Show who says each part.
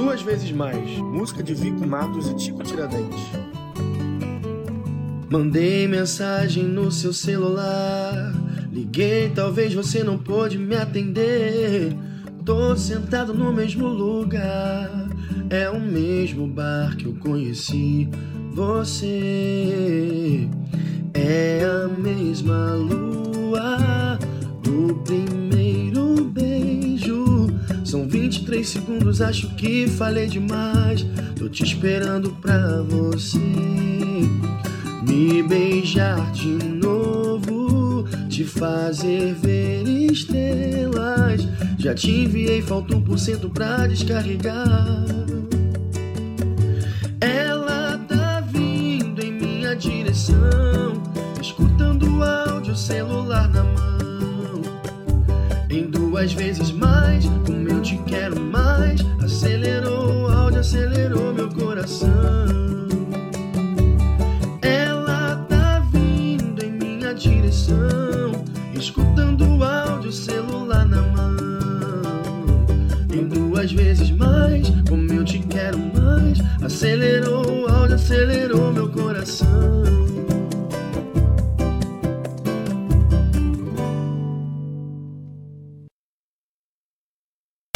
Speaker 1: Duas vezes mais, música de Vico Matos e Tico Tiradentes. Mandei mensagem no seu celular, liguei, talvez você não pôde me atender. Tô sentado no mesmo lugar, é o mesmo bar que eu conheci você. É a mesma lua do primeiro beijo. São 23 segundos, acho que falei demais. Tô te esperando pra você me beijar de novo, te fazer ver estrelas. Já te enviei, falta 1% pra descarregar. Ela tá vindo em minha direção, escutando o áudio, celular na mão. Em duas vezes mais, como eu te quero mais. Acelerou o áudio, acelerou meu coração. Direção, escutando o áudio, celular na mão. Em duas vezes mais, como eu te quero mais. Acelerou o áudio, acelerou meu coração.